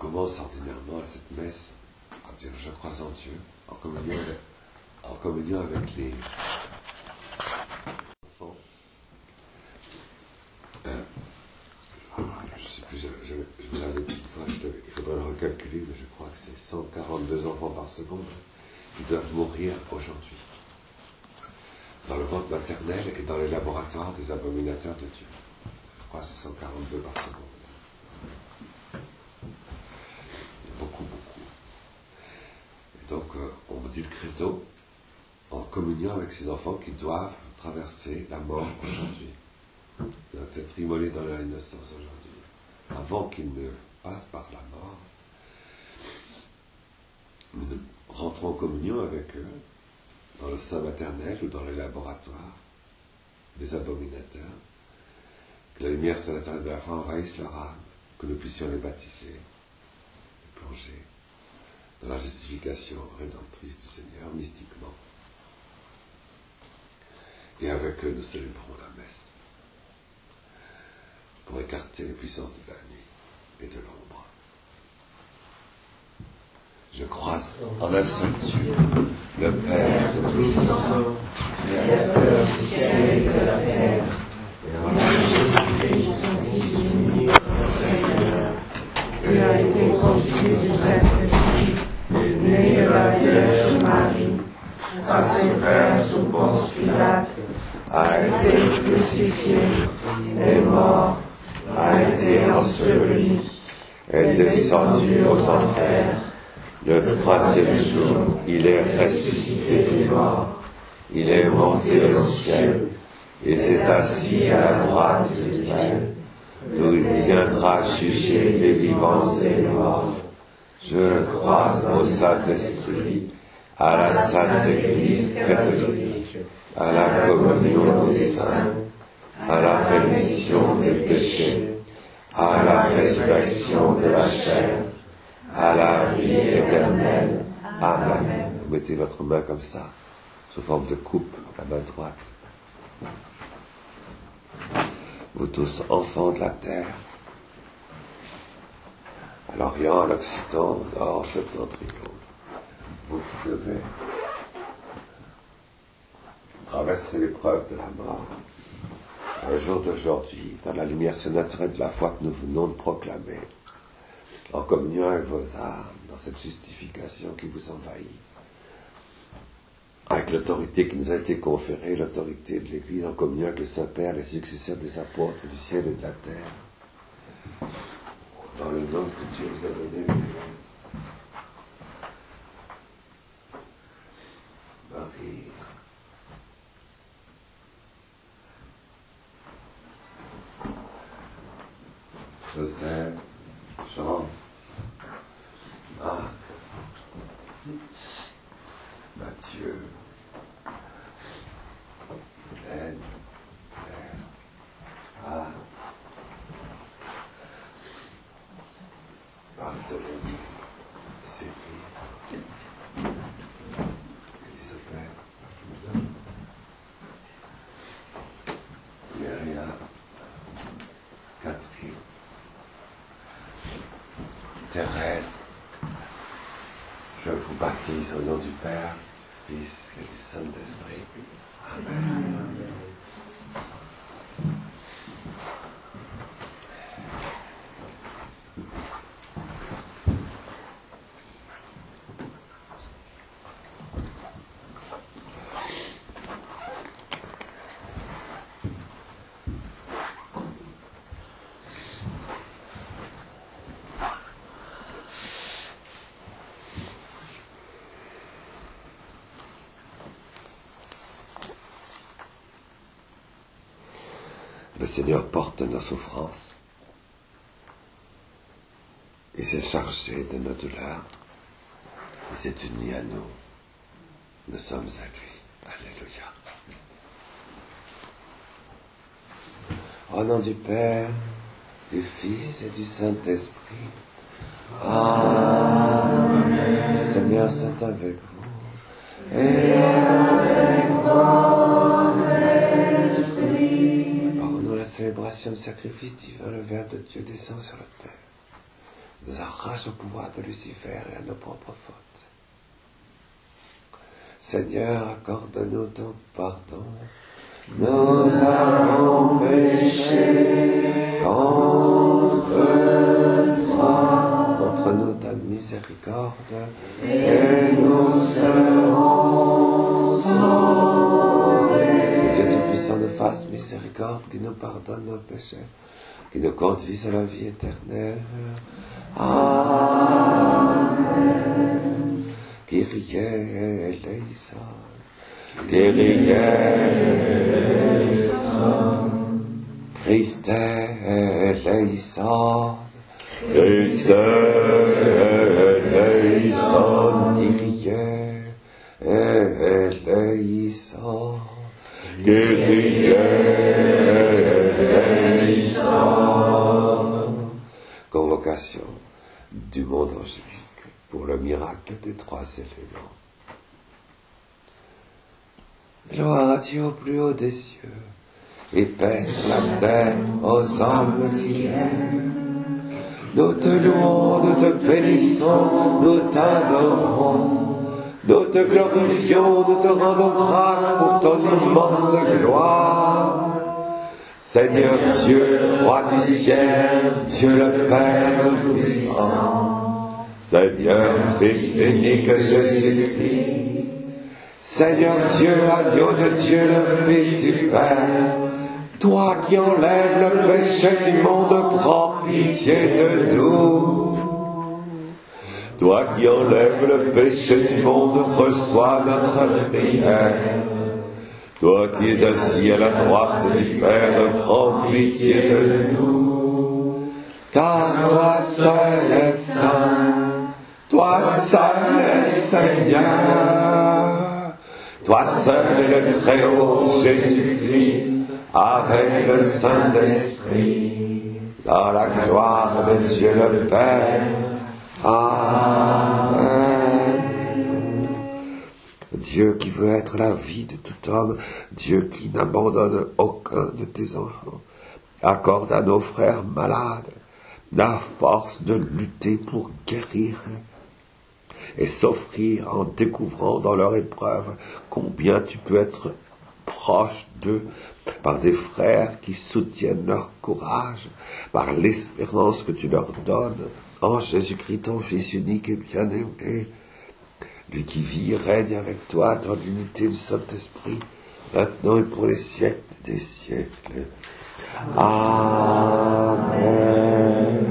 commence ordinairement à cette messe à dire je crois en Dieu, en communion avec les enfants. Je ne sais plus, je vous l'avais dit une fois, il faudrait le recalculer, mais je crois que c'est 142 enfants par seconde qui doivent mourir aujourd'hui dans le ventre maternel et dans les laboratoires des abominateurs de Dieu. Je crois que c'est 142 par seconde. Beaucoup. Et donc, on dit le credo en communion avec ces enfants qui doivent traverser la mort aujourd'hui. Ils doivent être immolés dans leur innocence aujourd'hui. Avant qu'ils ne passent par la mort, nous rentrons en communion avec eux dans le sein maternel ou dans les laboratoires des abominateurs, que la lumière surnaturelle de la foi envahisse leur âme, que nous puissions les baptiser, les plonger dans la justification rédemptrice du Seigneur, mystiquement. Et avec eux, nous célébrons la messe, pour écarter les puissances de la nuit et de l'ombre. Je crois en un seul Dieu, le Père Tout-Puissant, Créateur du ciel et de la terre, et en Jésus-Christ, son Fils unique, notre Seigneur, qui a été conçu du Saint-Esprit, né de la Vierge Marie, a souffert sous Ponce Pilate, a été crucifié, est mort, a été enseveli, est descendu aux enfers. Le troisième jour, il est ressuscité des morts, il est monté au ciel, et s'est assis à la droite de Dieu, d'où il viendra juger les vivants et les morts. Je crois au Saint-Esprit, à la Sainte Église catholique, à la communion des saints, à la rémission des péchés, à la résurrection de la chair, à la vie éternelle. Amen. Vous mettez votre main comme ça, sous forme de coupe, la main droite. Vous tous, enfants de la terre, à l'Orient, à l'Occident, au Nord, septentrion, vous qui devez traverser l'épreuve de la mort, le jour d'aujourd'hui, dans la lumière surnaturelle de la foi que nous venons de proclamer, en communion avec vos âmes, dans cette justification qui vous envahit, avec l'autorité qui nous a été conférée, l'autorité de l'Église, en communion avec le Saint-Père, les successeurs des apôtres du ciel et de la terre, dans le nom que Dieu vous a donné, Marie, Joseph, Jean, Marc, Matthieu, Hélène, Claire, Anne, Barthélemy, Sylvie, Elisabeth, Myriam, Catherine, Thérèse. Je vous baptise au nom du Père, du Fils et du Saint-Esprit. Amen. Le Seigneur porte nos souffrances et s'est chargé de nos douleurs. Il s'est uni à nous. Nous sommes à lui. Alléluia. Au nom du Père, du Fils et du Saint-Esprit. Amen. Le Seigneur soit avec vous. Et avec votre esprit. Par nous la célébration du sacrifice divin, le Verbe de Dieu descend sur la terre. nous arrache au pouvoir de Lucifer et à nos propres fautes. Seigneur, accorde-nous ton pardon. Nous avons péché contre toi. Montre-nous ta miséricorde et nous serons sauvés. Dieu Tout-Puissant nous fasse miséricorde, qui nous pardonne nos péchés, qui nous conduise à la vie éternelle. Amen. Kyrie eleison. Kyrie eleison. Christe eleison. Christe eleison. Kyrie eleison. Kyrie eleison. Convocation du monde angélique pour le miracle des 3 éléments. Gloire à Dieu au plus haut des cieux, et paix sur la terre aux hommes qui l'aiment. Nous te louons, nous te bénissons, nous t'adorons, nous te glorifions, nous te rendons grâce pour ton immense gloire. Seigneur Dieu, roi du ciel, Dieu le Père Tout-Puissant, Seigneur Fils unique Jésus-Christ, Seigneur Dieu, agneau de Dieu, le Fils du Père, toi qui enlèves le péché du monde, prends pitié de nous. Toi qui enlèves le péché du monde, reçois notre prière. Toi qui es assis à la droite du Père, prends pitié de nous. Car toi seul es saint, toi seul es Seigneur, toi seul es le Très-Haut Jésus-Christ, avec le Saint-Esprit, dans la gloire de Dieu le Père. Amen. Dieu qui veut être la vie de tout homme, Dieu qui n'abandonne aucun de tes enfants, accorde à nos frères malades la force de lutter pour guérir et s'offrir en découvrant dans leur épreuve combien tu peux être proche d'eux par des frères qui soutiennent leur courage, par l'espérance que tu leur donnes en Jésus-Christ, ton Fils unique et bien-aimé, lui qui vit et règne avec toi dans l'unité du Saint-Esprit, maintenant et pour les siècles des siècles. Amen.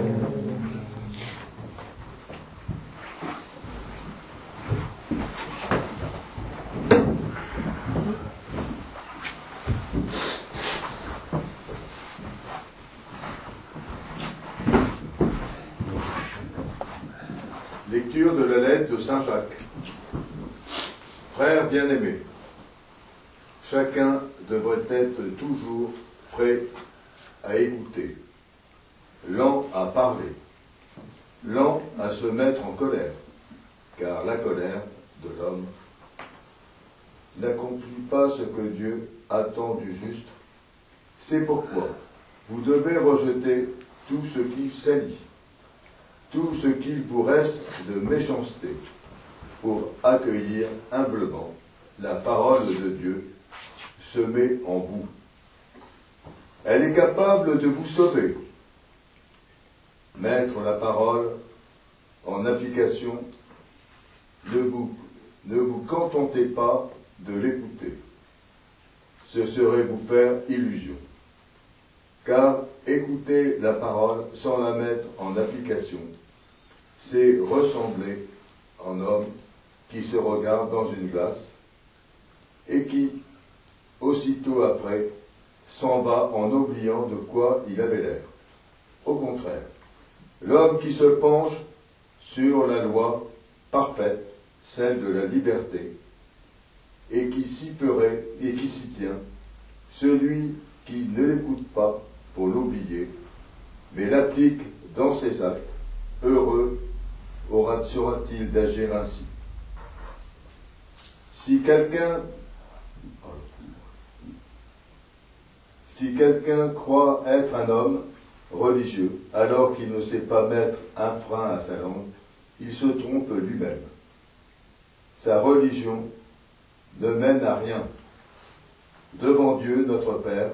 Lecture de la lettre de Saint Jacques. Frères bien-aimés, chacun devrait être toujours prêt à écouter, lent à parler, lent à se mettre en colère, car la colère de l'homme n'accomplit pas ce que Dieu attend du juste. C'est pourquoi vous devez rejeter tout ce qui salit, tout ce qu'il vous reste de méchanceté, pour accueillir humblement la parole de Dieu semée en vous. Elle est capable de vous sauver. Mettre la parole en application, ne vous contentez pas de l'écouter. Ce serait vous faire illusion. Car écouter la parole sans la mettre en application, c'est ressembler en homme qui se regarde dans une glace et qui, aussitôt après, s'en va en oubliant de quoi il avait l'air. Au contraire, l'homme qui se penche sur la loi parfaite, celle de la liberté, et qui s'y tient, celui qui ne l'écoute pas pour l'oublier, mais l'applique dans ses actes, heureux sera-t-il d'agir ainsi. Si quelqu'un croit être un homme, religieux, alors qu'il ne sait pas mettre un frein à sa langue, il se trompe lui-même. Sa religion ne mène à rien. Devant Dieu, notre Père,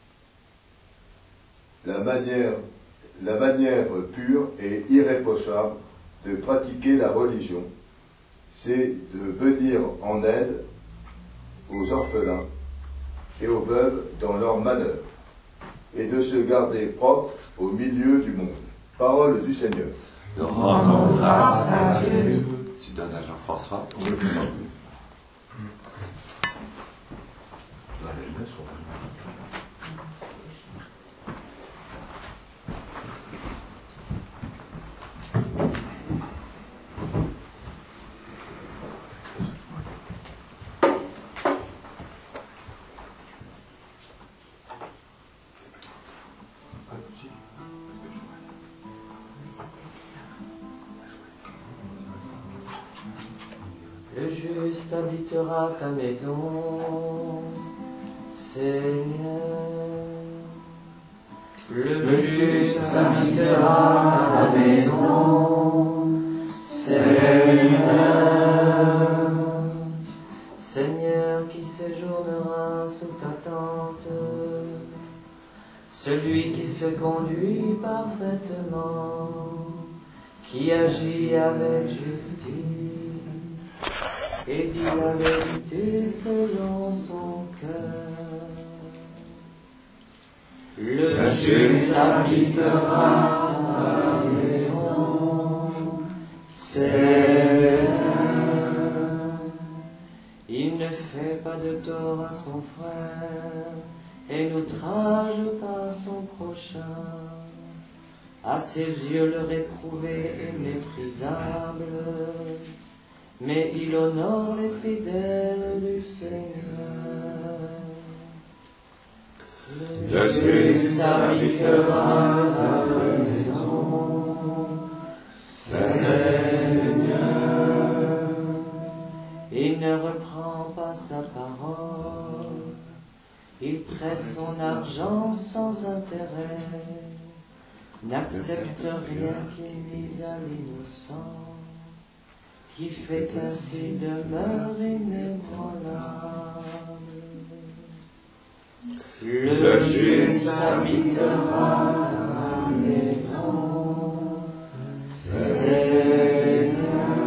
la manière pure et irréprochable de pratiquer la religion, c'est de venir en aide aux orphelins et aux veuves dans leur malheur, et de se garder propre au milieu du monde. Parole du Seigneur. Nous rendons grâce à Dieu. Tu donnes à Jean-François. Le juste habitera ta maison, Seigneur. Le juste habitera ta maison, Seigneur. Seigneur qui séjournera sous ta tente, celui qui se conduit parfaitement, qui agit avec justice et dit la vérité selon son cœur. Le juste habitera ta maison, Seigneur. Il ne fait pas de tort à son frère et n'outrage pas son prochain. À ses yeux, le réprouvé est méprisable, mais il honore les fidèles du Seigneur. Le juste habitera ta maison, Seigneur. Il ne reprend pas sa parole, il prête son argent sans intérêt, n'accepte rien qui mise à l'innocent, qui fait qu'ainsi demeure inébranlable. Le juste habitera ta maison, Seigneur.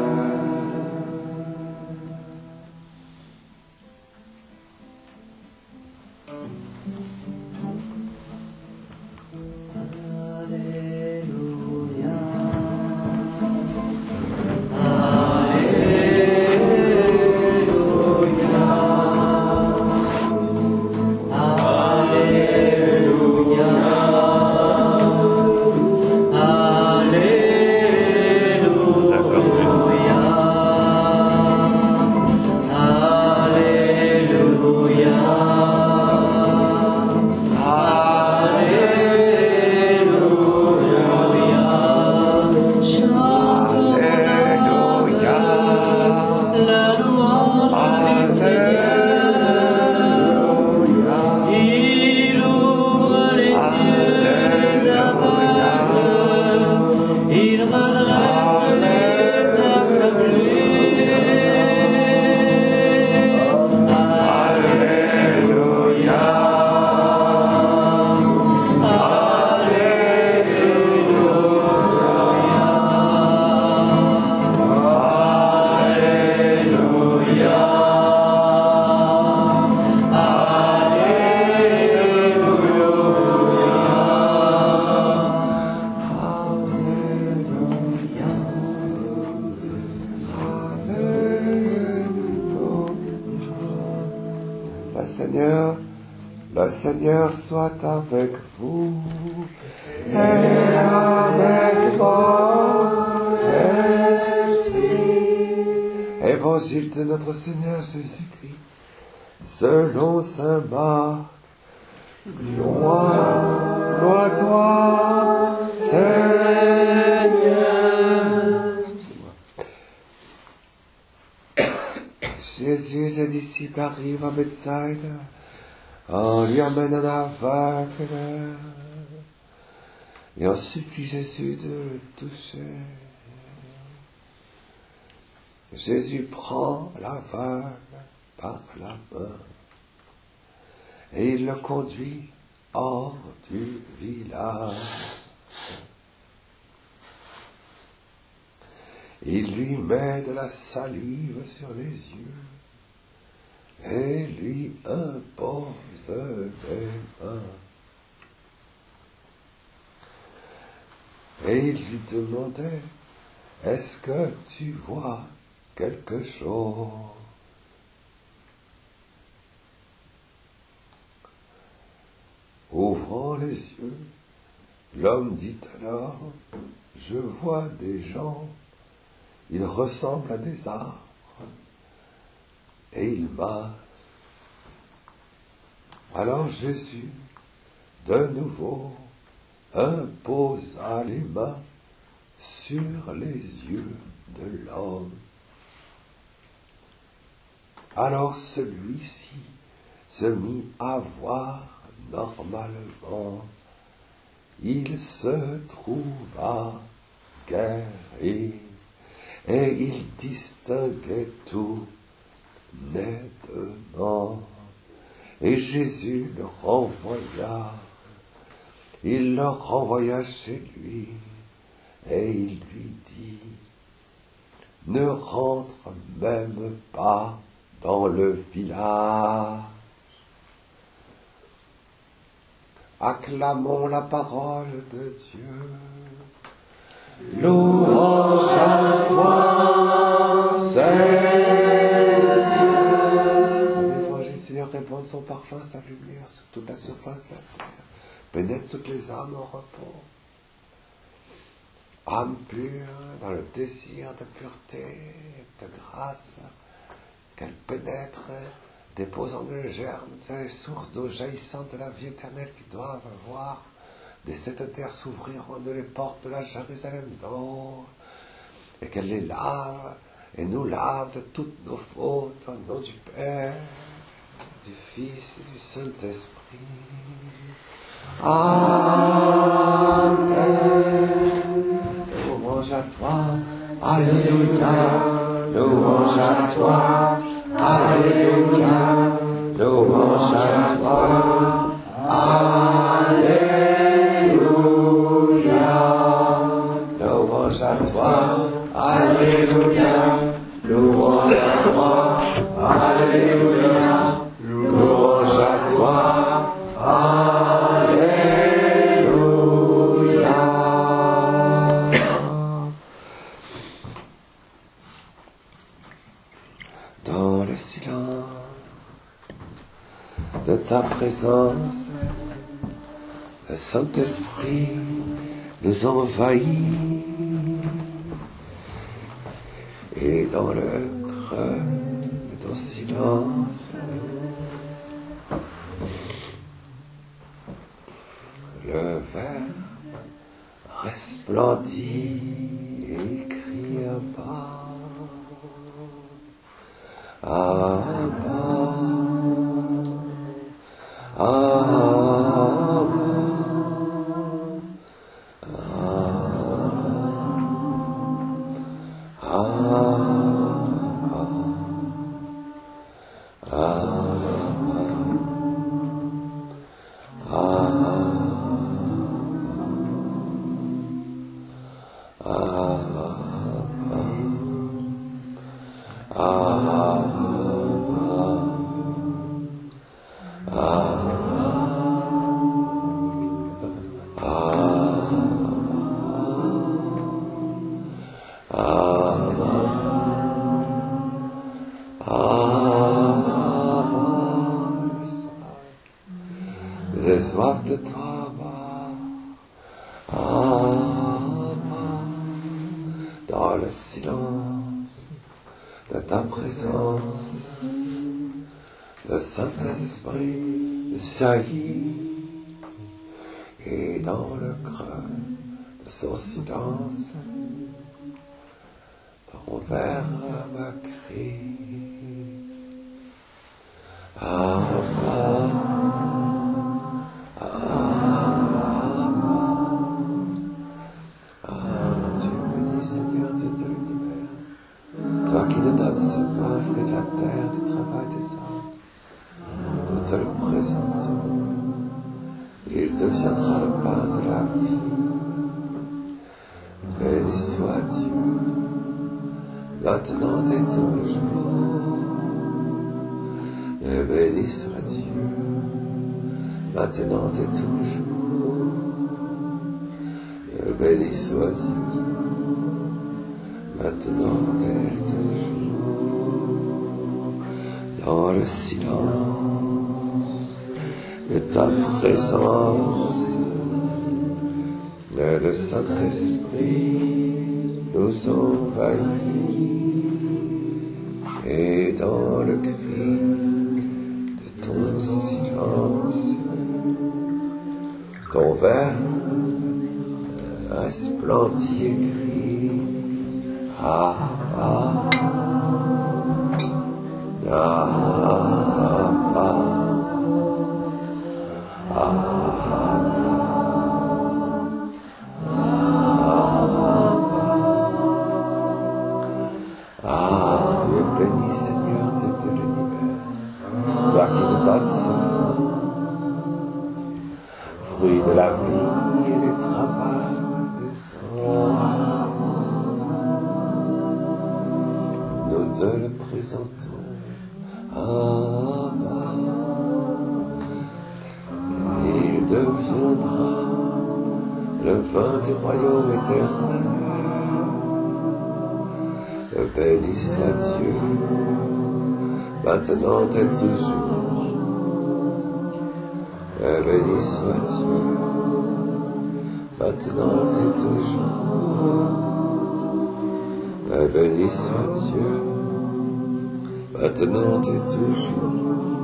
Le Seigneur soit avec vous et avec votre esprit. Évangile de notre Seigneur Jésus-Christ, selon saint Marc. Gloire à toi, Seigneur. Jésus et ses disciples arrivent à Bethsaïda. On lui amène un aveugle. Et on supplie Jésus de le toucher. Jésus prend l'aveugle par la main et il le conduit hors du village. Il lui met de la salive sur les yeux et lui impose les mains. Et il lui demandait, est-ce que tu vois quelque chose? Ouvrant les yeux, l'homme dit alors, je vois des gens, ils ressemblent à des arbres, et ils marchent. Alors Jésus, de nouveau, imposa les mains sur les yeux de l'homme. Alors celui-ci se mit à voir normalement. Il se trouva guéri et il distinguait tout nettement. Et Jésus le renvoya. Il le renvoya chez lui et il lui dit, ne rentre même pas dans le village. Acclamons la parole de Dieu. Louange à toi, Seigneur. Ton évangile, Seigneur, répand son parfum, sa lumière sur toute la surface de la terre. Pénètre toutes les âmes en repos. Âme pure, dans le désir de pureté et de grâce, qu'elle pénètre, déposant le germe des sources d'eau jaillissantes de la vie éternelle qui doivent voir de cette terre s'ouvrir en eux les portes de la Jérusalem d'or, et qu'elle les lave et nous lave de toutes nos fautes au nom du Père, du Fils et du Saint-Esprit. Amen. Louange à toi, Alléluia. Louange à toi, Alléluia. Louange à toi, Alléluia. Louange à toi, Alléluia. Louange à toi, Alléluia. Louange à toi, Alléluia. Dans le silence de ta présence, le Saint-Esprit nous envahit, et dans le creux de ton silence, le Verbe resplendit et crie Abba, Abba, Abba, j'ai soif de toi, dans le silence de ta présence, le Saint-Esprit jaillit, et dans le creux de son silence, ton Verbe crie, Abba, Abba, qui nous donnes ce pain, fruit de la terre, du travail des hommes, nous te le présentons. Il deviendra le pain de la vie. Béni soit Dieu, maintenant et toujours. Et béni soit Dieu, maintenant et toujours. Et béni soit Dieu, maintenant et toujours. Dans le silence de ta présence, le Saint-Esprit nous envahit, et dans le cri de ton silence, ton verbe resplendit et crie, Abba, Abba, Tu es béni, Seigneur, Dieu de l'univers, toi qui nous donnes ce fruit de la vie et du travail des hommes. Nous te le présentons, Abba. Il deviendra le vin du royaume éternel. Béni soit Dieu, maintenant et toujours. Béni soit Dieu, maintenant et toujours. Béni soit Dieu, maintenant et toujours.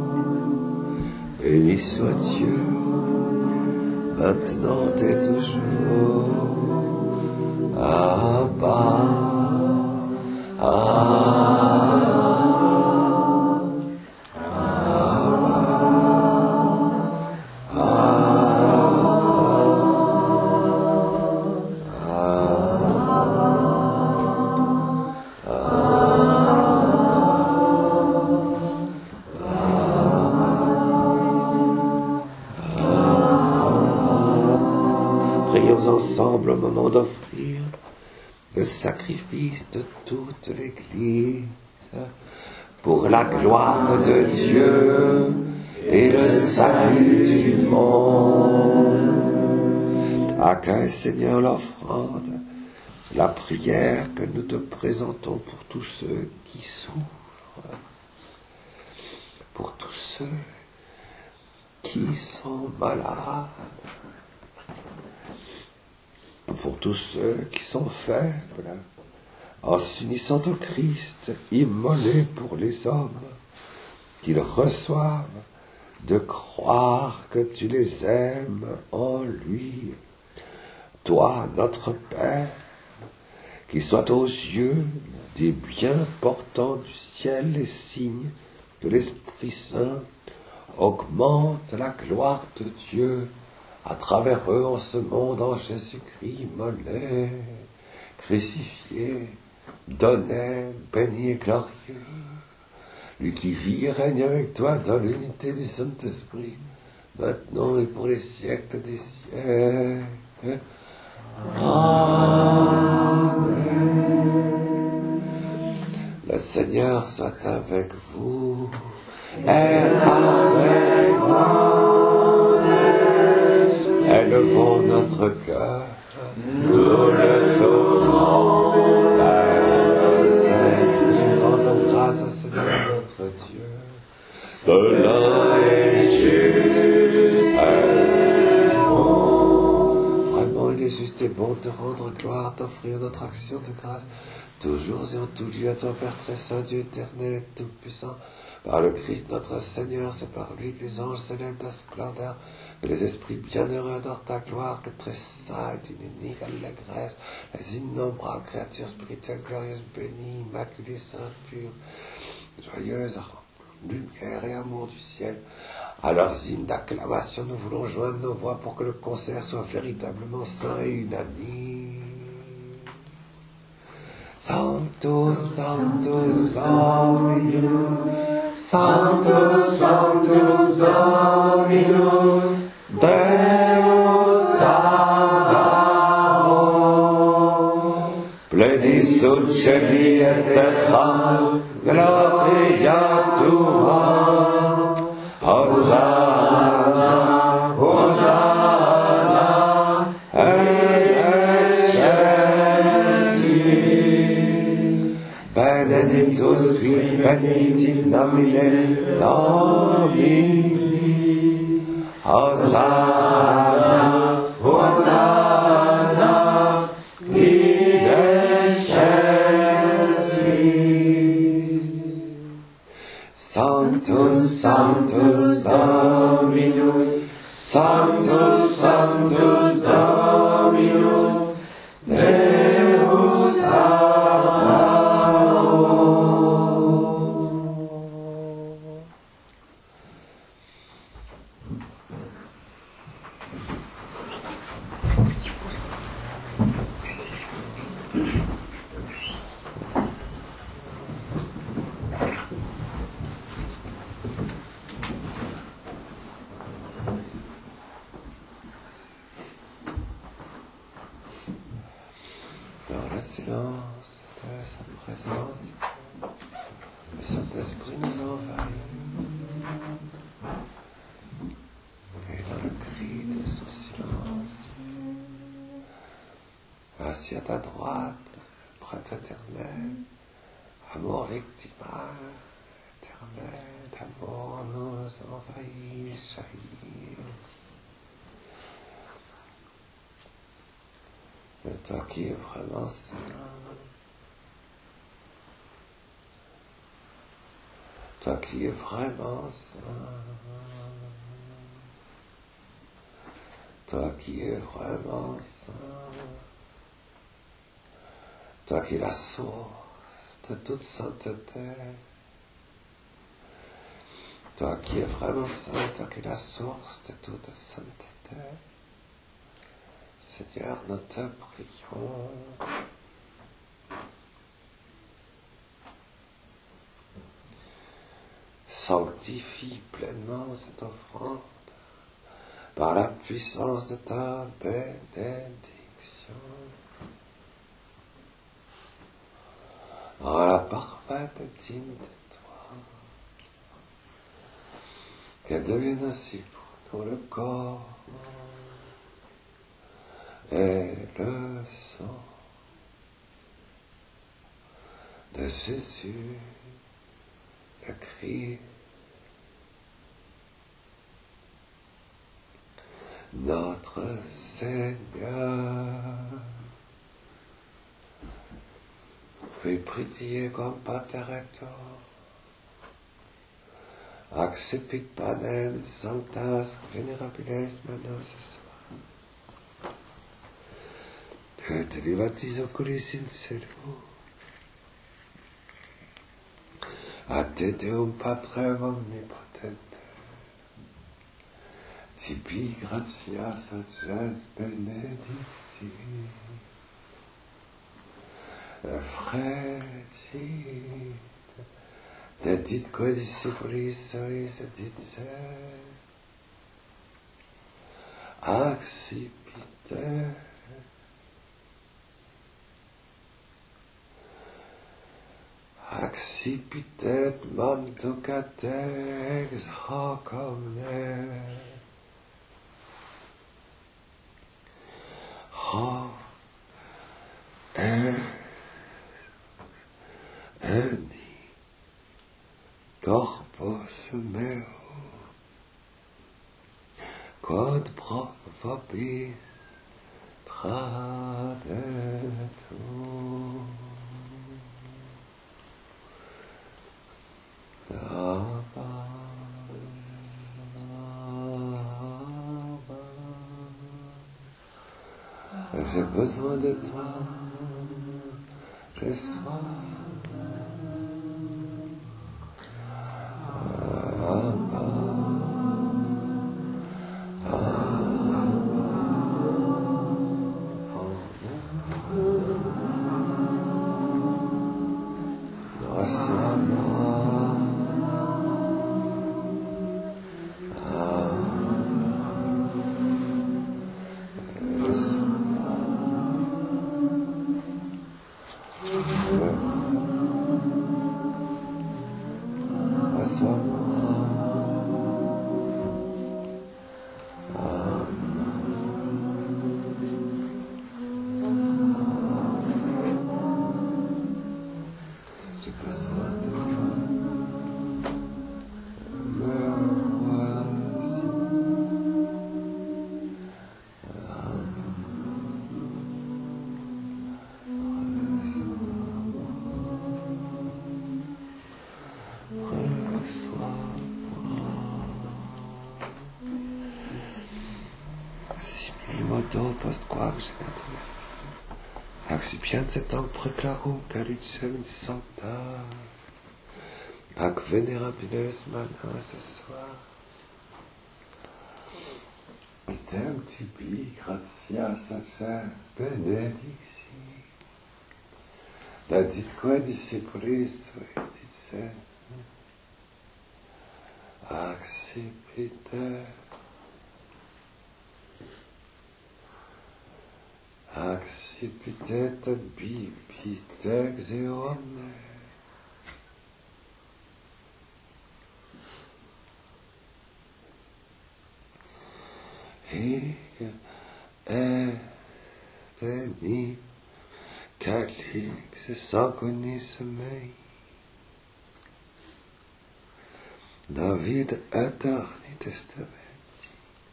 Béni soit Dieu, maintenant et toujours. Abba, prions ensemble au moment d'offrir le sacrifice de toute l'Église pour la gloire de Dieu et le salut du monde. Accueille, Seigneur, l'offrande, la prière que nous te présentons pour tous ceux qui souffrent, pour tous ceux qui sont malades, pour tous ceux qui sont faibles, en s'unissant au Christ, immolé pour les hommes, qu'ils reçoivent de croire que tu les aimes en lui. Toi, notre Père, qui sois aux yeux des bien portants du ciel les signes de l'Esprit Saint, augmente la gloire de Dieu à travers eux en ce monde, en Jésus-Christ immolé, crucifié, donné, béni et glorieux, lui qui vit et règne avec toi dans l'unité du Saint-Esprit, maintenant et pour les siècles des siècles. Amen. Le Seigneur soit avec vous et avec vous. Élevons notre cœur, nous le tournons vers le Seigneur. Rendons grâce au Seigneur notre Dieu. Cela est juste et bon. Vraiment, il est juste et bon de rendre gloire, d'offrir notre action de grâce, toujours et en tout lieu à ton Père très saint, Dieu éternel et tout-puissant. Par le Christ notre Seigneur, c'est par lui que les anges célèbrent ta splendeur, que les esprits bienheureux adorent ta gloire, que très saint et unique allégresse, les innombrables créatures spirituelles glorieuses, bénies, immaculées, saintes, pures, joyeuses, lumière et amour du ciel. À leurs hymnes d'acclamation, nous voulons joindre nos voix pour que le concert soit véritablement saint et unanime. Sancte Sanctus, Sanctus Dominus, Sanctus, Sanctus Dominus, Deus Sabaoth. Pleni sunt celi et terra, gloria tua, Hosanna, Hosanna, benedictus qui venit in nomine Domini, Hosanna, Hosanna, in excelsis. Sanctus, Sanctus Dominus, Sanctus, Sanctus Dominus, Deus dans le silence de sa présence, le Saint-Esprit nous envahit. Et dans le cri de son silence, assis à ta droite, prêtre éternel, amour victimal, éternel, d'amour nous envahit, jaillit. De toi qui es vraiment saint, toi qui es vraiment saint, toi qui es vraiment saint, toi qui es la source de toute sainteté, toi qui es vraiment saint, toi qui es la source de toute sainteté. Seigneur, nous te prions. Sanctifie pleinement cette offrande par la puissance de ta bénédiction. Rends-la parfaite et digne de toi. Qu'elle devienne ainsi pour nous le corps et le sang de Jésus, le Christ, notre Seigneur. Qui prie comme Pater et accipit panem sanctas venerabiles manos sua. Et elevatis oculis in cielo. A te Deum Patrem omnipotente. Tibi gratias agens benedicti. Frecit. Dedit quae discipulis sois editse. Accipite. Accipitet manducate ex hoc omne. Hoc eni corpus meo quod pro vobis tradetur. J'ai besoin de toi, j'ai soif. Accipientetam preclarum caducem sancta, ac venerabiles manas soir. Idem tibi gratias ascens benedicti, laditque discipulis suesit se, accipite bibite xeone. Hic veni calix sanguinis mei, David aeterni testamenti,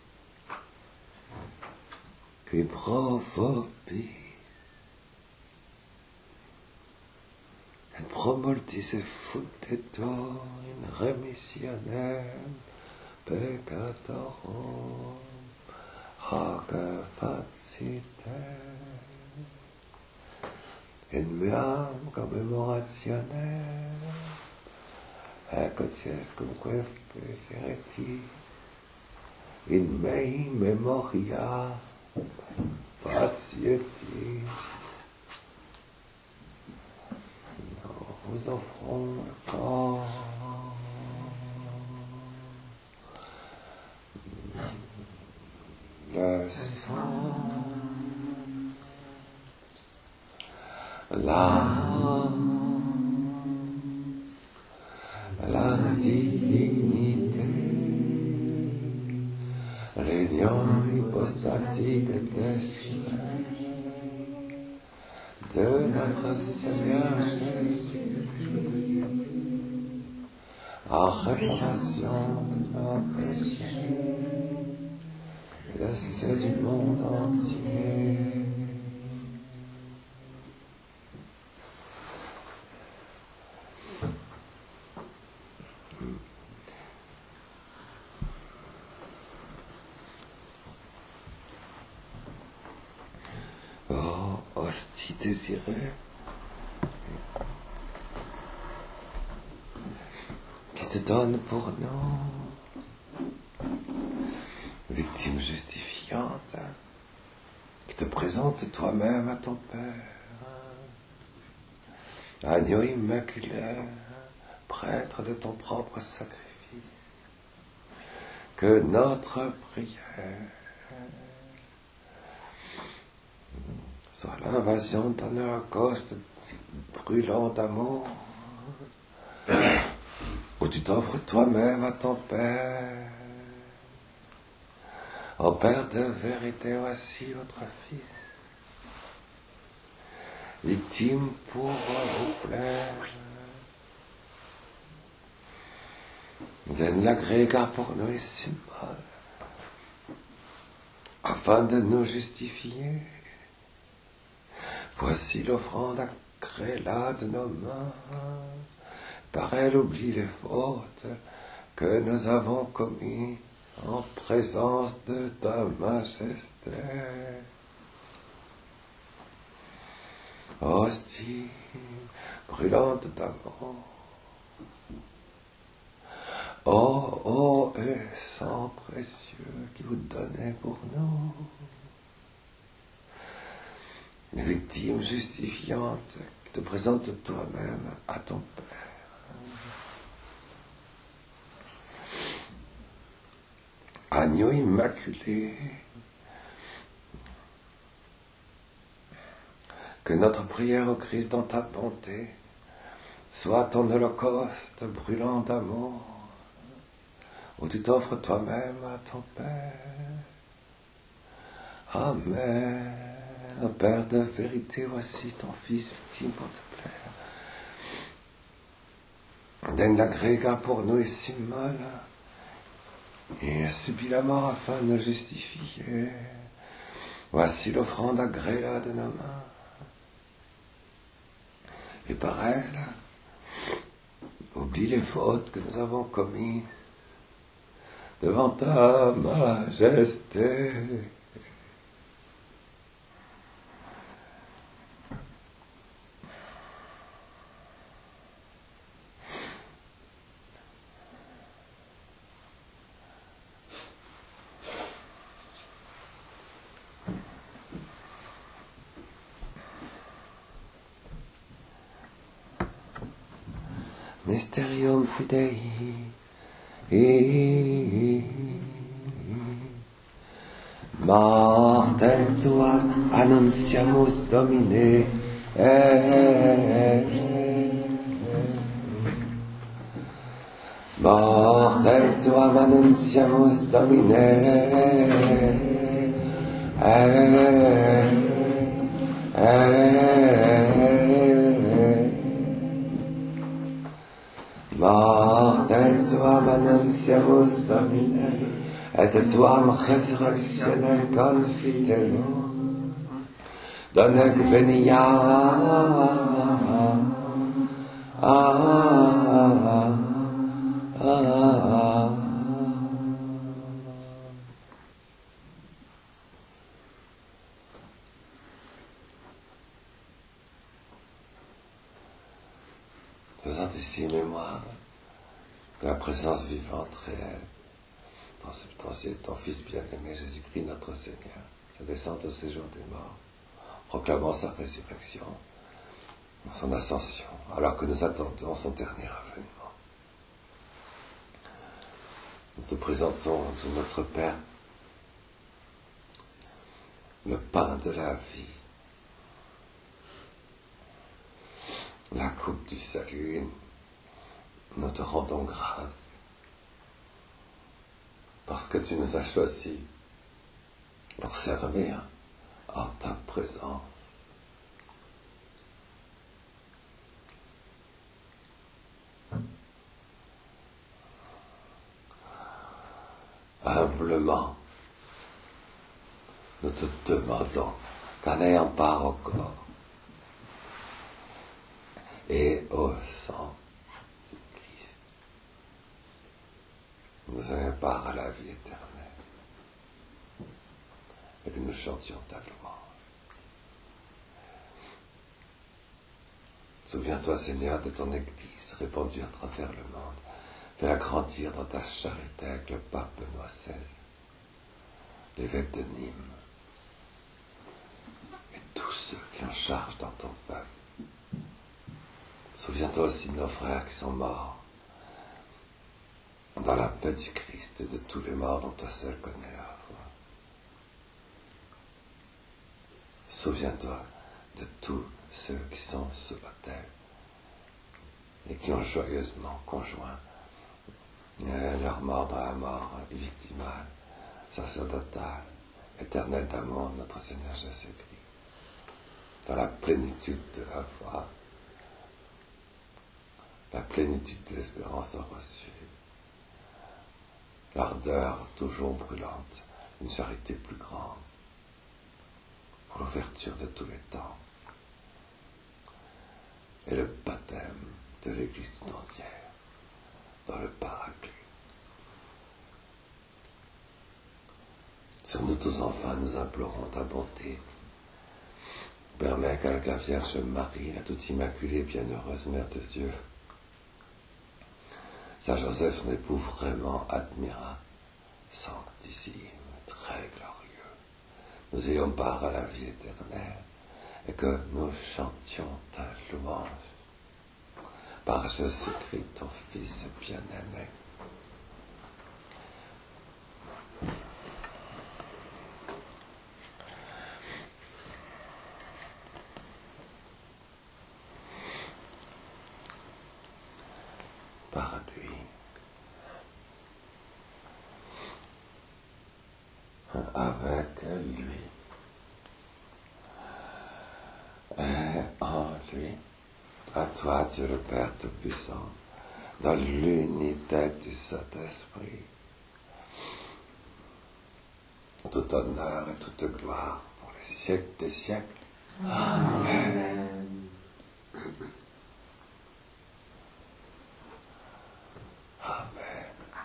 qui provobi et promultis et fundetur in remissionem peccatorum, hoc facite in meam commemorationem eccotiescumque pesereti in mei memoria facieti. Nous vous offrons le corps, le sang, la divinité, réunion hypostatique de l'esprit de notre Seigneur Jésus-Christ, en réparation de nos péchés et de ceux du monde entier. Oh, hostie désirée, qui te donne pour nous, victime justifiante, qui te présente toi-même à ton Père, agneau immaculé, prêtre de ton propre sacrifice, que notre prière soit l'invasion d'un holocauste brûlant d'amour, où tu t'offres toi-même à ton Père. Ô Père de vérité, voici votre Fils, victime pour vous plaire. Donne l'agrégat pour nous ici mal, afin de nous justifier. Voici l'offrande agréla de nos mains, par elle oublie les fautes que nous avons commises en présence de ta majesté. Hostie brûlante d'amour, ô et sang précieux qui vous donnez pour nous, une victime justifiante qui te présente toi-même à ton Père. Agneau immaculé, que notre prière au Christ dans ta bonté soit ton holocauste brûlant d'amour, où tu t'offres toi-même à ton Père. Amen. Père de vérité, voici ton Fils victime pour te plaire. Daigne l'agrégat pour nous ici mal, et a subi la mort afin de nous justifier. Voici l'offrande agréable de nos mains. Et par elle, oublie les fautes que nous avons commises devant ta majesté. Mysterium Fidei, mortem tuam annunciamus Domine, mortem tuam annunciamus Domine, mortem tuam annunciamus Domine, et tuam resurrectionem confitemus, donec venia, faisant ici mémoire de la présence vivante réelle dans ton Fils bien-aimé Jésus-Christ notre Seigneur, sa descente au séjour des morts, proclamant sa résurrection, son ascension, alors que nous attendons son dernier avènement. Nous te présentons, notre Père, le pain de la vie, la coupe du salut. Nous te rendons grâce parce que tu nous as choisis pour servir en ta présence. Humblement, nous te demandons qu'en ayant part au corps et au sang du Christ, nous ayons part à la vie éternelle et que nous chantions ta louange. Souviens-toi, Seigneur, de ton Église répandue à travers le monde. Fais-la grandir dans ta charité avec le pape Benoît XVI, l'évêque de Nîmes, et tous ceux qui en chargent dans ton peuple. Souviens-toi aussi de nos frères qui sont morts dans la paix du Christ et de tous les morts dont toi seul connais la foi. Souviens-toi de tous ceux qui sont sous l'autel et qui ont joyeusement conjoint leur mort dans la mort victimale, sacerdotale, éternelle d'amour de notre Seigneur Jésus-Christ, dans la plénitude de la foi, la plénitude de l'espérance reçue, l'ardeur toujours brûlante, une charité plus grande, pour l'ouverture de tous les temps, et le baptême de l'Église tout entière dans le Paraclet. Sur nous tous enfin, nous implorons ta bonté. Permets qu'avec la Vierge Marie, la toute immaculée, bienheureuse Mère de Dieu, Saint Joseph, son époux vraiment admirable, sanctissime, très glorieux, nous ayons part à la vie éternelle et que nous chantions ta louange par Jésus-Christ, ton Fils bien-aimé. Par lui. Avec lui. Et en lui. À toi, Dieu le Père Tout-Puissant, dans l'unité du Saint-Esprit, tout honneur et toute gloire pour les siècles des siècles. Amen. Amen.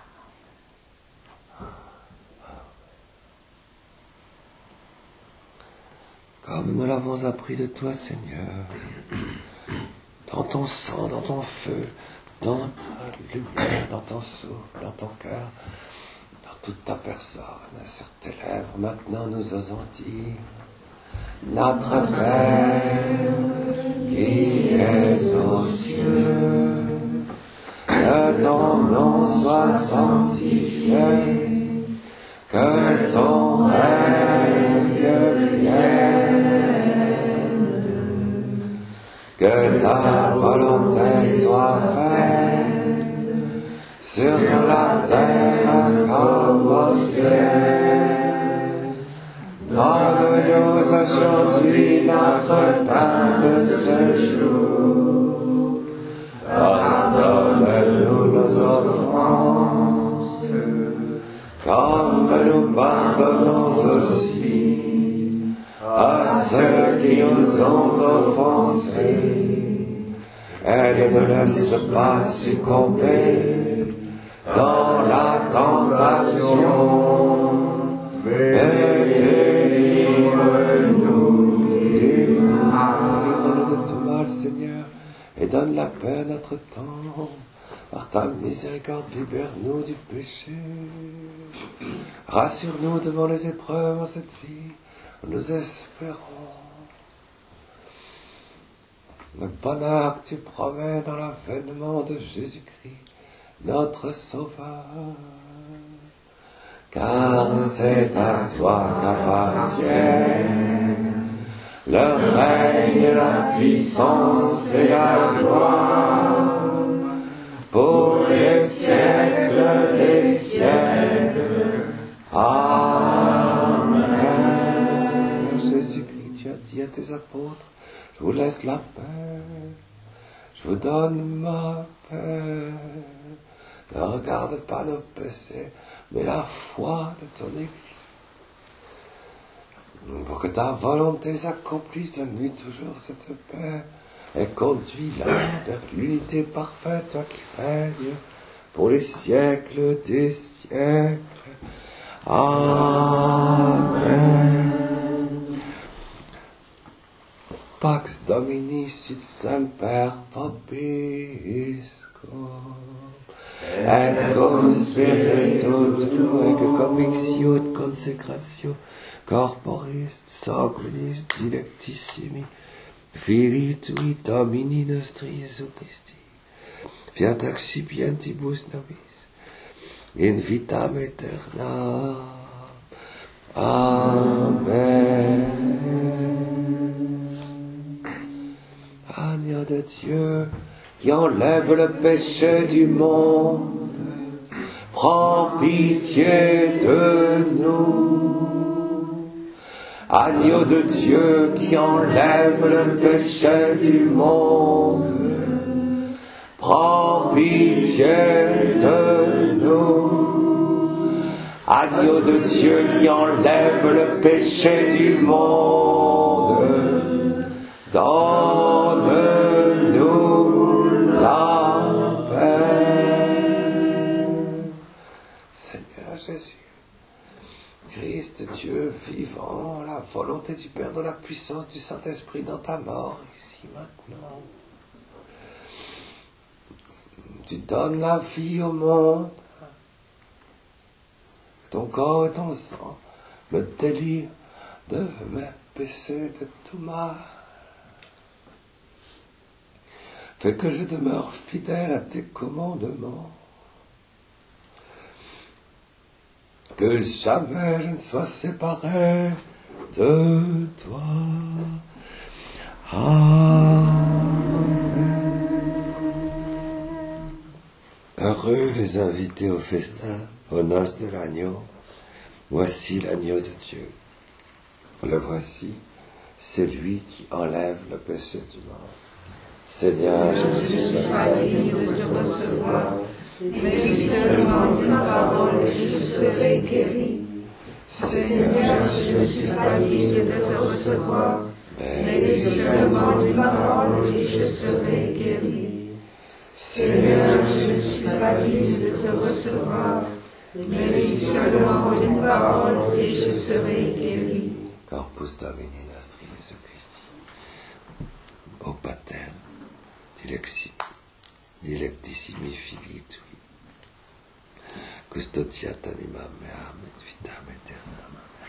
Comme nous l'avons appris de toi, Seigneur, dans ton sang, dans ton feu, dans ta lumière, dans ton souffle, dans ton cœur, dans toute ta personne, sur tes lèvres, maintenant nous osons dire: Notre Père, qui es aux cieux, que ton nom soit sanctifié, que ton règne vienne, que ta volonté soit faite sur la terre comme au ciel. Donne-nous aujourd'hui notre pain de ce jour. Pardonne-nous nos offenses, comme nous pardonnons aussi à ceux qui nous ont offensés. Et ne laisse pas succomber dans la tentation, mais délivre-nous du mal. Délivre-nous de tout mal, Seigneur, et donne la paix à notre temps. Par ta miséricorde, libère-nous du péché. Rassure-nous devant les épreuves en cette vie. Nous espérons le bonheur que tu promets dans l'avènement de Jésus-Christ, notre Sauveur. Car c'est à toi qu'appartiennent le règne, la puissance et la gloire pour les siècles des siècles. Amen. Jésus-Christ, tu as dit à tes apôtres: je vous laisse la paix, je vous donne ma paix. Ne regarde pas nos péchés, mais la foi de ton Église. Pour que ta volonté s'accomplisse, donne-lui toujours cette paix et conduis-la vers l'unité parfaite, toi qui règnes pour les siècles des siècles. Amen. Pax Domini sit semper vobiscum, et cum spiritu tuo, et convictio et consecratio corporis sanguinis dilectissimi Filii tui Domini nostri Iesu Christi, fiat accipientibus nobis in vitam aeternam. Amen. Agneau de Dieu, qui enlève le péché du monde, prends pitié de nous. Agneau de Dieu, qui enlève le péché du monde, prends pitié de nous. Agneau de Dieu, qui enlève le péché du monde, donne-nous la paix. Seigneur Jésus, Christ, Dieu vivant, la volonté du Père, de la puissance du Saint-Esprit dans ta mort, ici maintenant. Tu donnes la vie au monde. Ton corps et ton sang me délivrent de mes péchés, de tout mal. Fais que je demeure fidèle à tes commandements. Que jamais je ne sois séparé de toi. Amen. Heureux les invités au festin, aux noces de l'agneau. Voici l'agneau de Dieu. Le voici, c'est lui qui enlève le péché du monde. Seigneur, je ne suis pas digne de te recevoir, mais seulement d'une parole et je serai guéri. Seigneur, je ne suis pas digne de te recevoir, mais seulement d'une parole et je serai guéri. Seigneur, je ne suis pas digne de te recevoir, mais seulement d'une parole et je serai guéri. Corpus Domini nostri Jesu Christi. Au Pater, dilectissimi filii tui, custodiat animam meam et vitam aeternam. Amen.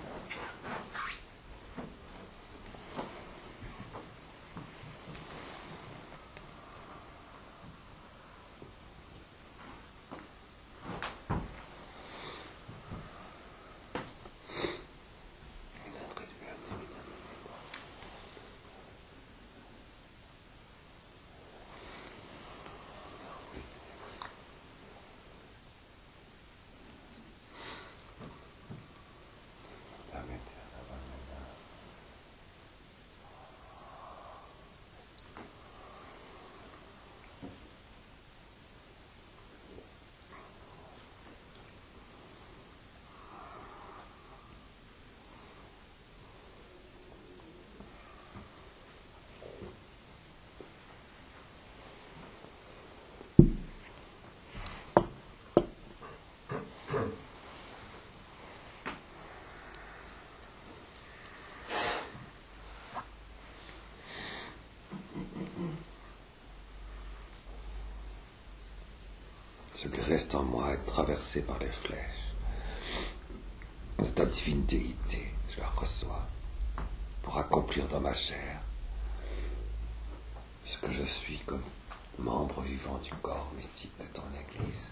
Ce qui reste en moi est traversé par les flèches de ta divine déité. Je la reçois pour accomplir dans ma chair ce que je suis comme membre vivant du corps mystique de ton Église.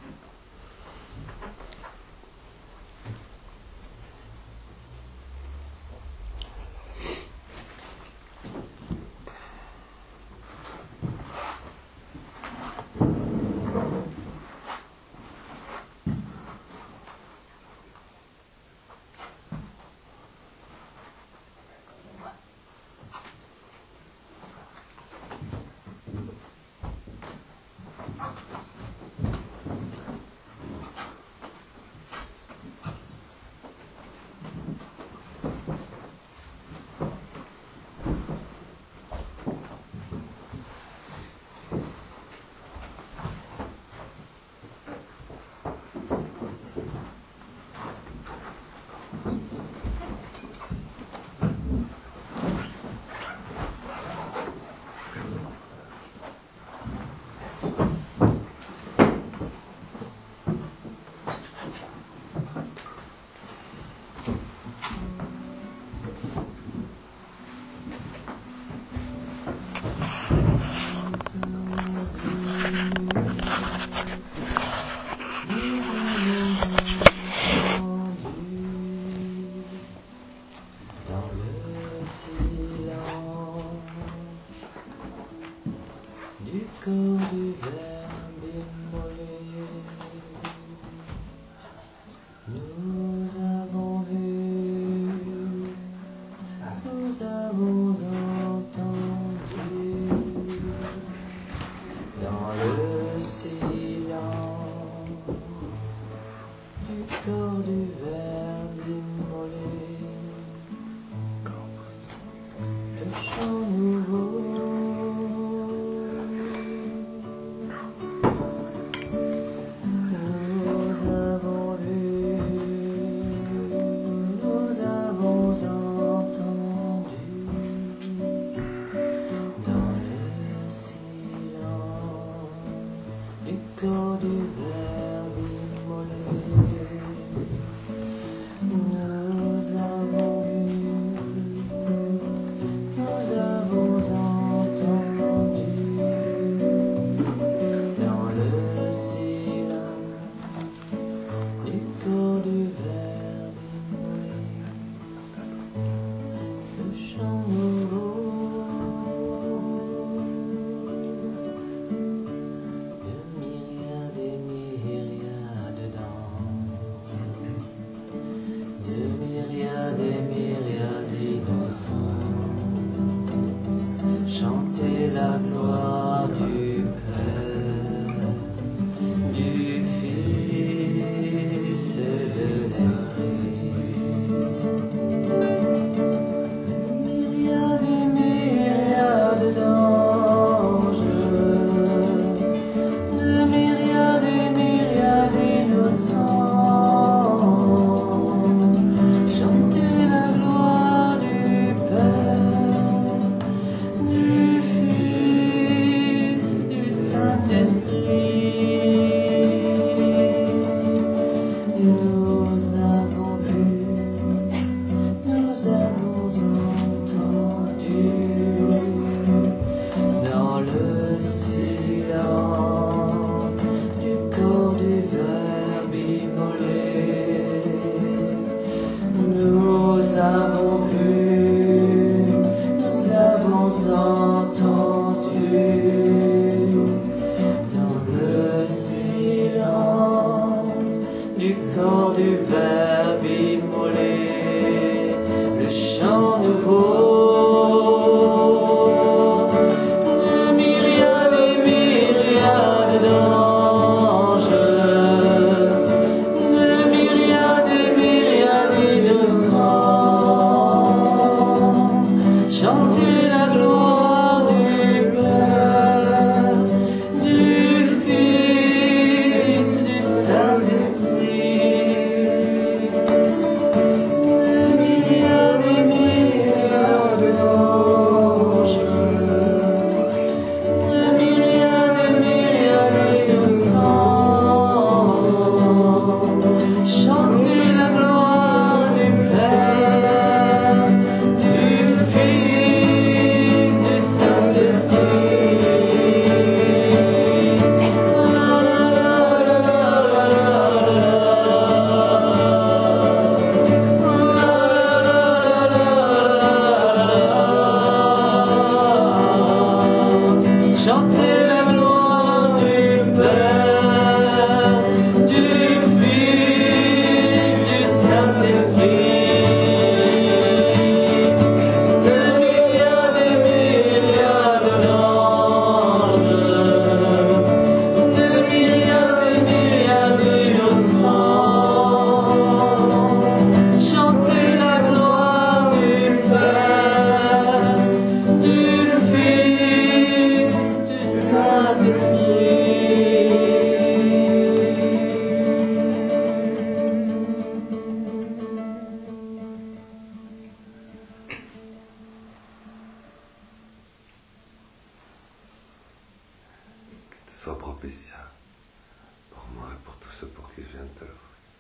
Sois propitiat pour moi et pour tous ceux pour qui je viens de t'œuvrer.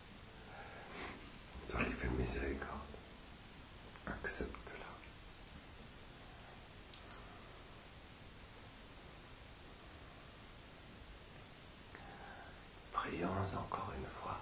Toi qui fais miséricorde, accepte-la. Prions encore une fois.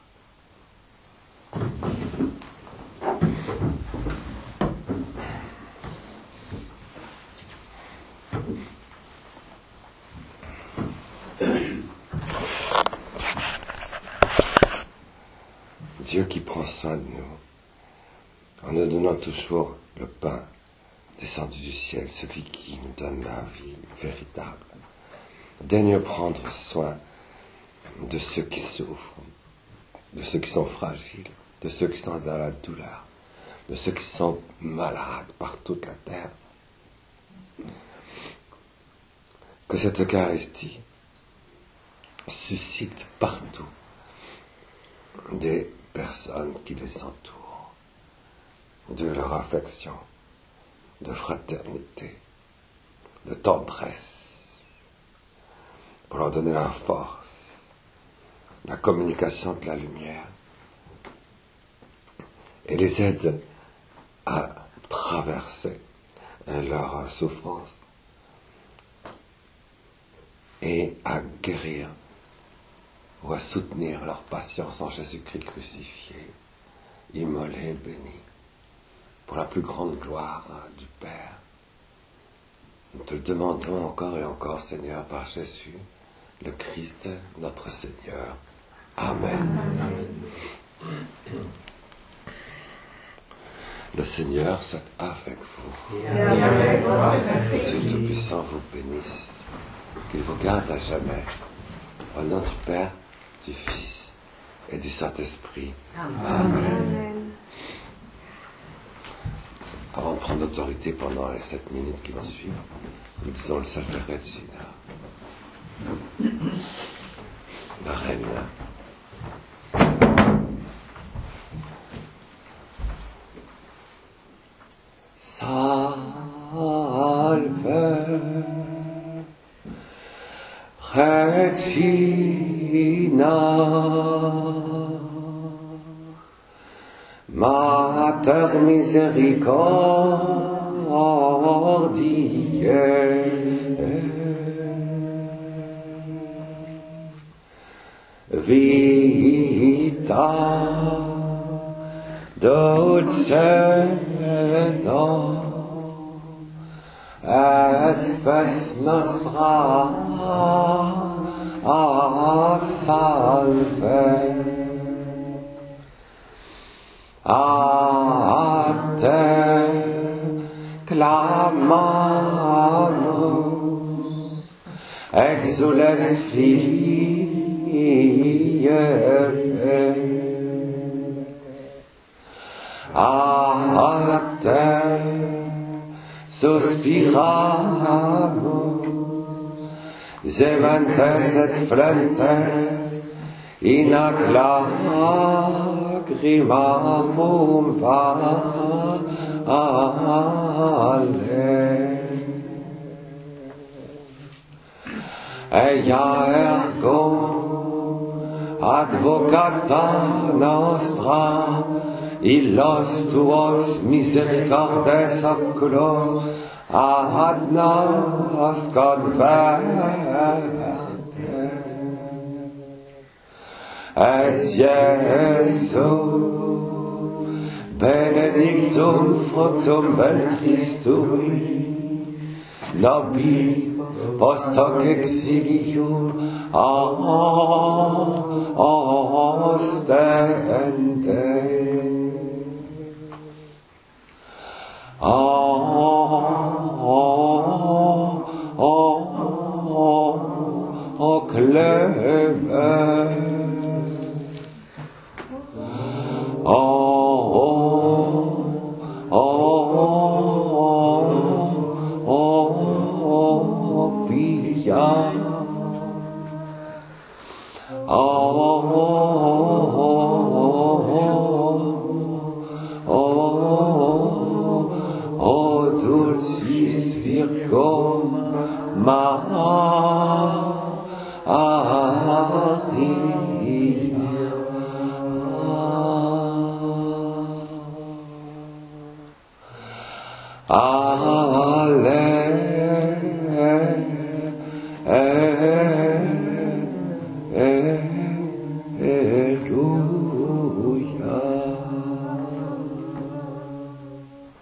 Dieu qui prend soin de nous, en nous donnant toujours le pain descendu du ciel, celui qui nous donne la vie véritable, daigne prendre soin de ceux qui souffrent, de ceux qui sont fragiles, de ceux qui sont dans la douleur, de ceux qui sont malades par toute la terre. Que cette Eucharistie suscite partout des personnes qui les entourent, de leur affection, de fraternité, de tendresse, pour leur donner la force, la communication de la lumière, et les aide à traverser leur souffrance et à guérir ou à soutenir leur patience en Jésus-Christ crucifié, immolé et béni, pour la plus grande gloire du Père. Nous te le demandons encore et encore, Seigneur, par Jésus, le Christ, notre Seigneur. Amen. Amen. Le Seigneur soit avec vous. Dieu Tout-Puissant vous bénisse, qu'il vous garde à jamais. Au nom du Père, du Fils et du Saint-Esprit. Amen. Avant de prendre l'autorité pendant les 7 minutes qui vont suivre, nous disons le Salve Regina. La Reine. Salve Regina, Mater misericordiae, vita dulcena et spes nostra salve. A te clamamus, exules Filii, a te suspiramus, gementes et flentes, in ac lacrimamum vale. Ea ergo advocata nostra, illos tuos misericordes oculos ad nos converte. Et Iesu, benedictum fructum ventris tui, nobis post hoc exilium ostende. O clemens, pia, dulcis Virgo Maria.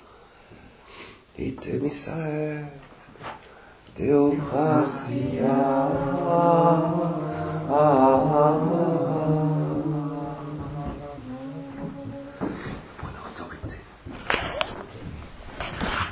Ite misae Deo gratia